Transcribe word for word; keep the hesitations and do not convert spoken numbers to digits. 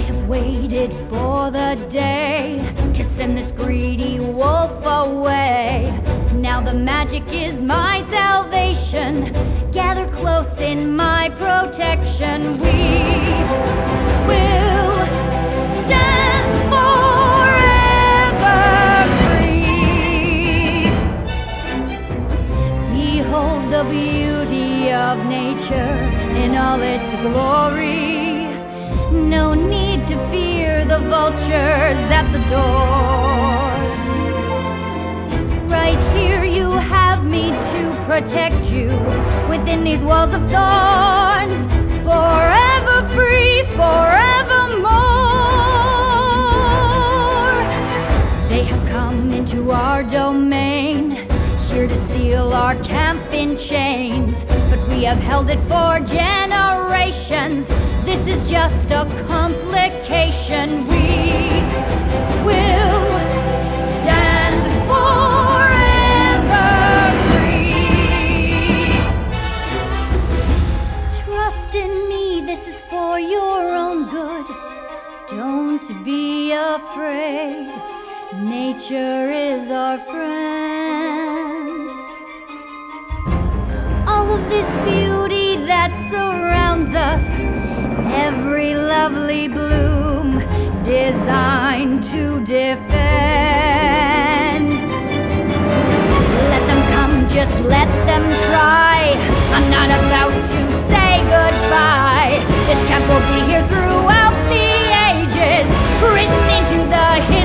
have waited for the day to send this greedy wolf away. Now the magic is my salvation. Gather close in my protection. We will stand forever free. Behold the beauty of nature in all its glory. No need to fear the vultures at the door. Right here you have me to protect you within these walls of thorns. Forever free, forevermore. They have come into our domain, here to seal our camp in chains. But we have held it for generations. This is just a complication. We will stand forever free. Trust in me, this is for your own good. Don't be afraid. Nature is our friend. All of this beauty that surrounds us, every lovely bloom designed to defend. Let them come, just let them try. I'm not about to say goodbye. This camp will be here throughout the ages, written into the history.